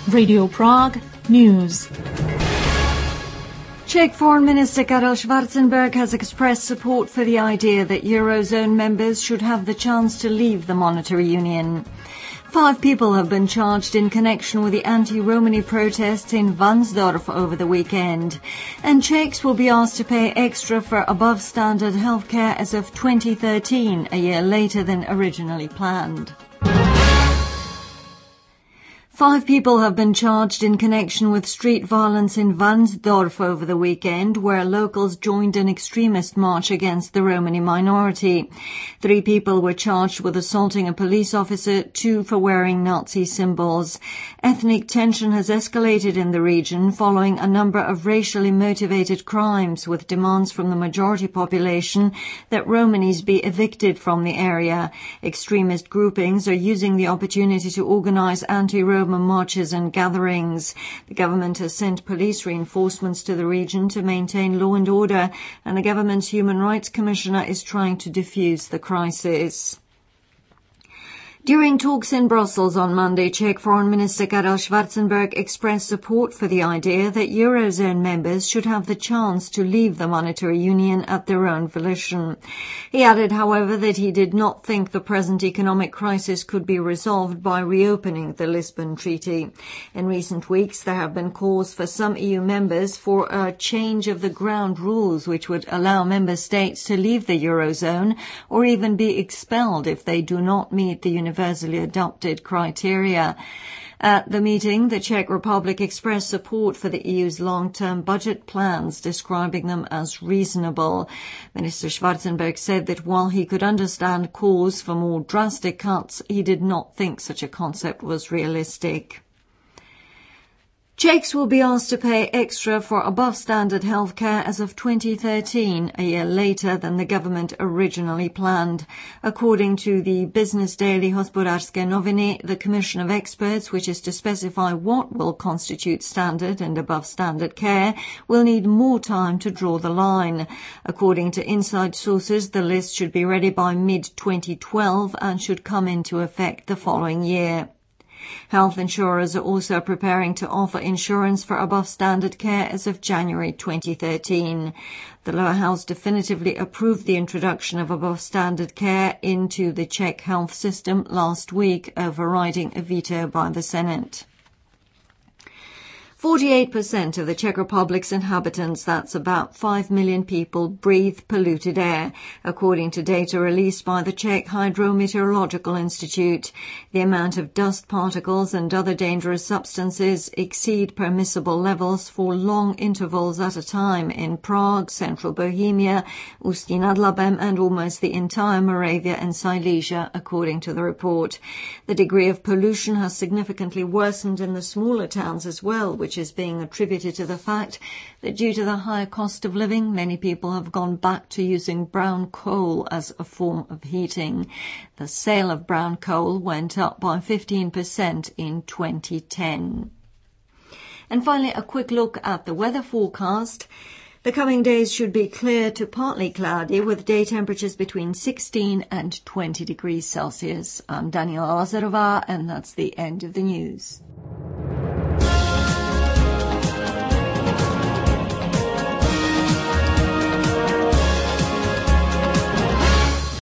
Radio Prague News. Czech Foreign Minister Karel Schwarzenberg has expressed support for the idea that Eurozone members should have the chance to leave the monetary union. 5 people have been charged in connection with the anti-Romani protests in Varnsdorf over the weekend. And Czechs will be asked to pay extra for above-standard healthcare as of 2013, a year later than originally planned. 5 people have been charged in connection with street violence in Varnsdorf over the weekend, where locals joined an extremist march against the Romani minority. 3 people were charged with assaulting a police officer, 2 for wearing Nazi symbols. Ethnic tension has escalated in the region following a number of racially motivated crimes, with demands from the majority population that Romanis be evicted from the area. Extremist groupings are using the opportunity to organize anti-Roma marches and gatherings. The government has sent police reinforcements to the region to maintain law and order, and the government's Human Rights Commissioner is trying to defuse the crisis. During talks in Brussels on Monday, Czech Foreign Minister Karel Schwarzenberg expressed support for the idea that Eurozone members should have the chance to leave the monetary union at their own volition. He added, however, that he did not think the present economic crisis could be resolved by reopening the Lisbon Treaty. In recent weeks, there have been calls for some EU members for a change of the ground rules which would allow member states to leave the Eurozone or even be expelled if they do not meet the universally adopted criteria. At the meeting, the Czech Republic expressed support for the EU's long-term budget plans, describing them as reasonable. Minister Schwarzenberg said that while he could understand calls for more drastic cuts, he did not think such a concept was realistic. Czechs will be asked to pay extra for above-standard healthcare as of 2013, a year later than the government originally planned. According to the business daily Hospodářské noviny, the Commission of Experts, which is to specify what will constitute standard and above-standard care, will need more time to draw the line. According to inside sources, the list should be ready by mid-2012 and should come into effect the following year. Health insurers are also preparing to offer insurance for above-standard care as of January 2013. The lower house definitively approved the introduction of above-standard care into the Czech health system last week, overriding a veto by the Senate. 48% of the Czech Republic's inhabitants, that's about 5 million people, breathe polluted air, according to data released by the Czech Hydrometeorological Institute. The amount of dust particles and other dangerous substances exceed permissible levels for long intervals at a time in Prague, central Bohemia, Ústí nad Labem, and almost the entire Moravia and Silesia, according to the report. The degree of pollution has significantly worsened in the smaller towns as well, which is being attributed to the fact that due to the higher cost of living, many people have gone back to using brown coal as a form of heating. The sale of brown coal went up by 15% in 2010. And finally, a quick look at the weather forecast. The coming days should be clear to partly cloudy, with day temperatures between 16 and 20 degrees Celsius. I'm Daniela Lazarová, and that's the end of the news.